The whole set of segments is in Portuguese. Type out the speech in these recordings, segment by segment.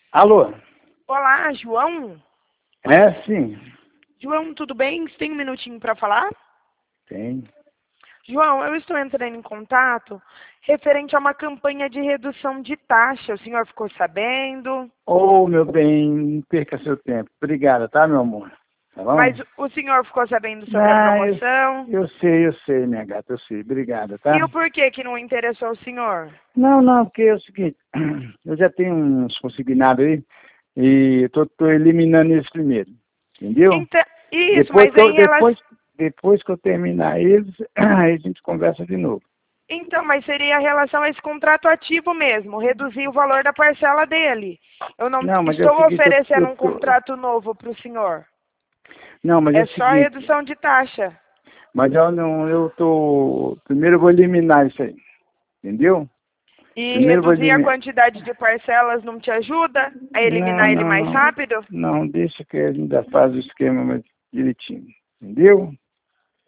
Alô? Olá, João? É, sim. João, tudo bem? Você tem um minutinho para falar? Tem. João, eu estou entrando em contato referente a uma campanha de redução de taxa. O senhor ficou sabendo? Ô, meu bem, não perca seu tempo. Obrigada, tá, meu amor? Tá bom? Mas o senhor ficou sabendo sobre a Não, promoção? eu sei, minha gata, eu sei. Obrigada, E tá? o porquê que não interessou o senhor? Não, porque é o seguinte, eu já tenho uns consignados aí e tô eliminando eles primeiro, entendeu? Então, isso, Depois mas que eu, em relação... depois que eu terminar eles, aí a gente conversa de novo. Então, mas seria em relação a esse contrato ativo mesmo, reduzir o valor da parcela dele. Eu não Não, mas é o estou seguinte, oferecendo um contrato novo para o senhor. não, mas é É o só seguinte, redução de taxa. mas eu não, primeiro eu vou eliminar isso aí, entendeu? E Primeiro eu vou reduzir a eliminar. quantidade de parcelas não te ajuda a eliminar ele mais rápido? Não, deixa que a gente ainda faz o esquema mais direitinho, entendeu?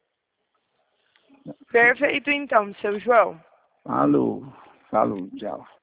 Perfeito então, seu João. Falou, falou, tchau.